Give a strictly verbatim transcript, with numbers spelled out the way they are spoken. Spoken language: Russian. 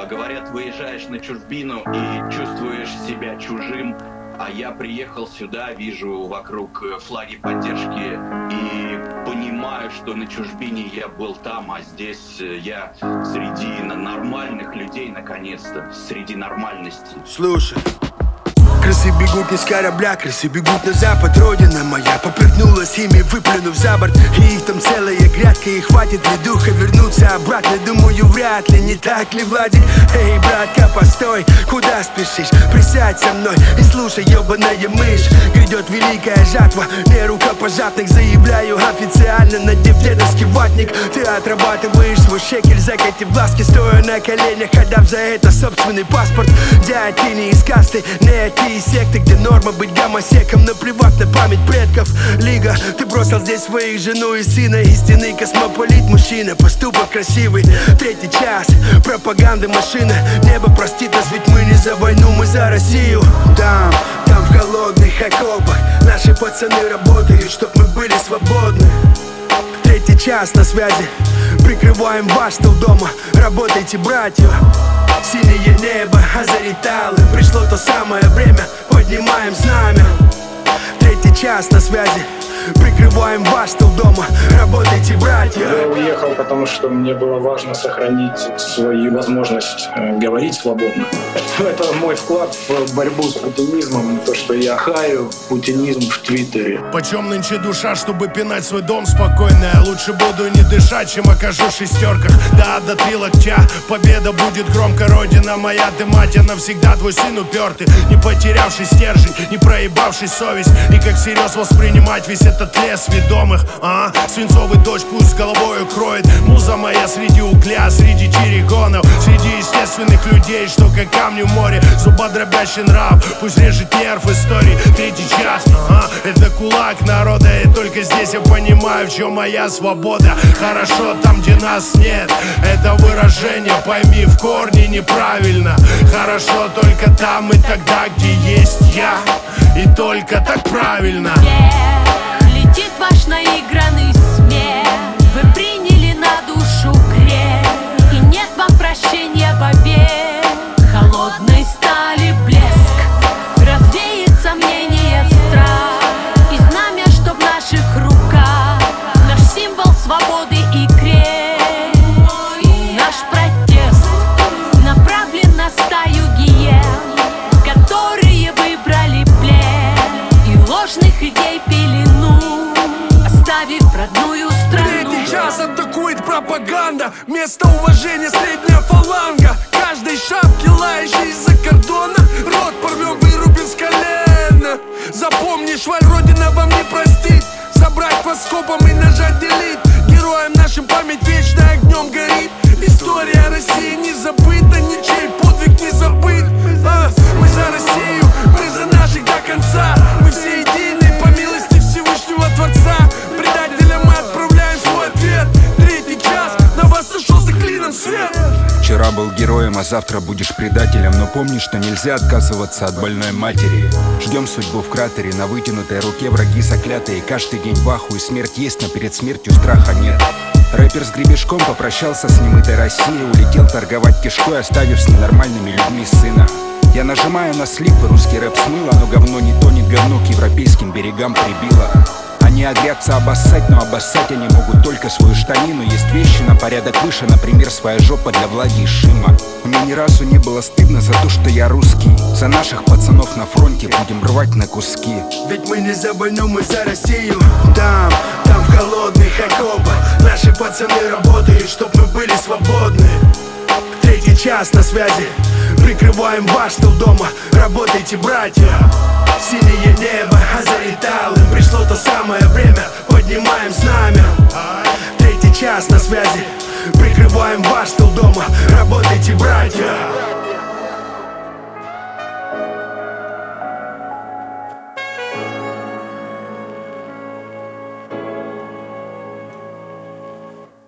Э, говорят, выезжаешь на чужбину и чувствуешь себя чужим. А я приехал сюда, вижу вокруг флаги поддержки и понимаю, что на чужбине я был там, а здесь я среди нормальных людей, наконец-то, среди нормальности. Слушай, крысы бегут не с корабля, крысы бегут на запад. Родина моя поперхнулась ими, выплюнув за борт. И их там целая грядка, и хватит ли духа вернуться обратно? Думаю, вряд ли, не так ли, Владик? Эй, братка, постой, куда спешишь? Присядь со мной и слушай, ёбаная мышь. Грядет великая жатва, не рукопожатных. Заявляю официально, надев дедовский ватник. Ты отрабатываешь свой шекель, закатив глазки, стоя на коленях, отдав за это собственный паспорт. Дядь, ты не из касты, не ты из секты, где норма быть гомосеком, наплевав на память предков. Лига, ты бросил здесь своих жену и сына. Истинный космополит, мужчина, поступок красивый. Третий час, пропаганды машина. Небо простит нас, ведь мы не за войну, мы за Россию. Там, там в холодных окопах наши пацаны работают, чтоб мы были свободны. Третий час на связи, прикрываем ваш тыл дома. Работайте, братья. Синее небо озарит алым. Пришло то самое время, поднимаем знамя. Третий час на связи, прикрываем ваш тыл дома. Работайте, братья. Я уехал, потому что мне было важно сохранить свою возможность э, говорить свободно. Это мой вклад в борьбу с путинизмом. То, что я хаю путинизм в Твиттере. Почем нынче душа, чтобы пинать свой дом спокойно? Я лучше буду не дышать, чем окажусь в шестерках. Да, до три локтя, победа будет громко. Родина моя, ты мать, я навсегда твой сын упертый. Не потерявший стержень, не проебавший совесть. И как всерьез воспринимать весь этот лес ведомых, а? Свинцовый дождь пусть головою кроет. Муза моя среди угля, среди терриконов, среди естественных людей, что как камни в море. Зубодробящий нрав, пусть режет нерв истории. Третий час, ага, это кулак народа. И только здесь я понимаю, в чем моя свобода. Хорошо там, где нас нет, это выражение, пойми, в корне неправильно. Хорошо только там и тогда, где есть я. И только так правильно. Летит ваш наигранный смех. Вы приняли на душу грех. И нет вам прощения вовек. Холодной стали блеск. Развеет сомнение, страх. И знамя, что в наших руках. Наш символ свободы и крест. Наш протест направлен на стаю гиен, которые выбрали плен и ложных идей пелену, оставив родную страну. Третий час атакует пропаганда. Вместо уважения средняя фаланга. Каждой шапки, лающей из-за кордона, рот порвем, вырубим с колена. Запомни, шваль, родина вам не простит. Собрать по скопам и нажать делить. Героям нашим память вечно огнем горит. История России не забыта, ничей подвиг не забыт. а, Мы за Россию, мы за наших до конца. Мы все едины по милости Всевышнего Творца. Предателям мы отправляем свой ответ. Третий час, на вас сошелся клином свет. Вчера был героем, а завтра будешь предателем. Но помни, что нельзя отказываться от больной матери. Ждем судьбу в кратере, на вытянутой руке враги заклятые. Каждый день в ахуе, смерть есть, но перед смертью страха нет. Рэпер с гребешком попрощался с немытой Россией. Улетел торговать кишкой, оставив с ненормальными людьми сына. Я нажимаю на слип, и русский рэп смыло. Но говно не тонет, говно к европейским берегам прибило. Они огрятся обоссать, но обоссать они могут только свою штанину. Есть вещи на порядок выше, например, своя жопа для Влади и Шима. Мне ни разу не было стыдно за то, что я русский. За наших пацанов на фронте будем рвать на куски. Ведь мы не за войну, мы за Россию. Там, там в холодных окопах наши пацаны работают, чтоб мы были свободны. Третий час на связи, прикрываем ваш тыл дома. Работайте, братья. Синее небо озарит алым. Пришло то самое время, поднимаем знамя. Третий час на связи, прикрываем ваш тыл дома. Работайте, братья.